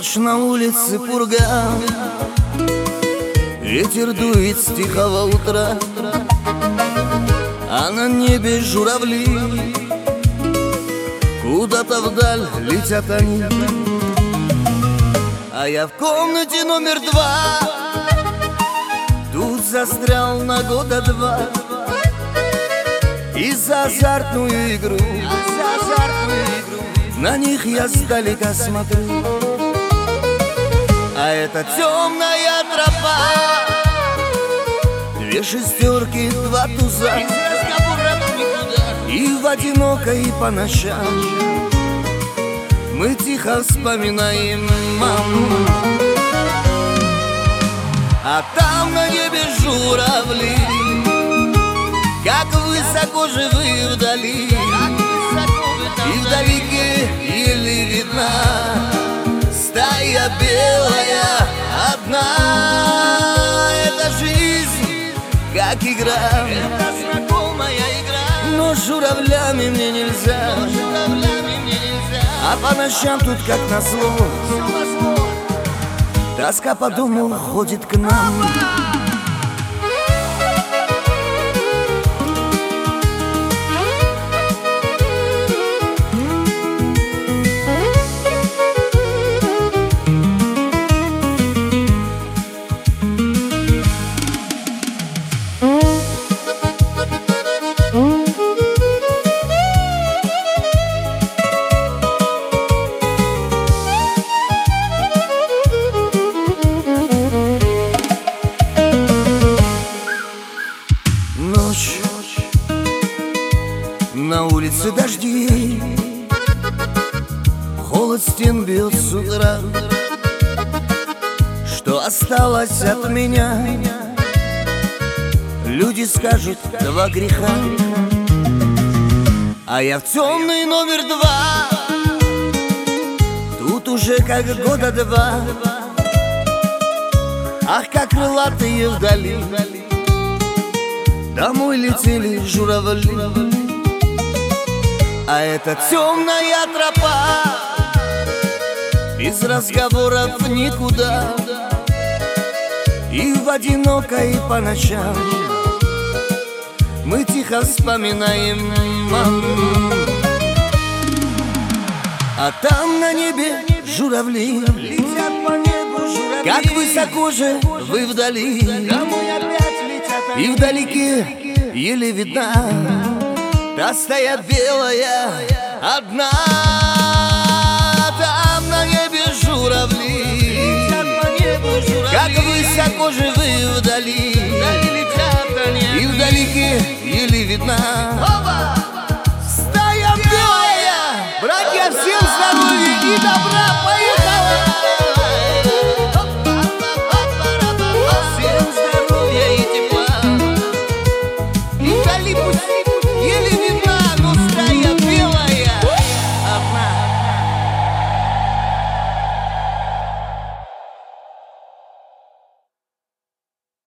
Ночь на улице пурга, ветер дует с тихого утра, а на небе журавли куда-то вдаль летят они. А я в комнате номер 2, тут застрял на года 2. И за азартную игру на них я сдалека смотрю. А это темная тропа, 2 шестерки, 2 туза, и в одинокой по ночам мы тихо вспоминаем маму. А там на небе журавли, как высоко же вы вдали, и вдалеке еле видна стая белая одна. Это жизнь, как игра, это знакомая игра, но с журавлями мне нельзя. А по ночам тут как назло тоска по дому ходит к нам. Ночь, на улице дожди, холод стен бьет с утра. Что осталось от меня, люди скажут 2 греха. А я в темный номер 2, тут уже как года 2. Ах, как крылатые вдали домой летели журавли. А это темная тропа, без разговоров никуда, и в одинокой по ночам мы тихо вспоминаем маму. А там на небе журавли летят по небу журавли, как высоко же вы вдали, и вдалеке еле видна та стая белая одна. Там на небе журавли, как высоко же вы вдали, и вдалеке еле видна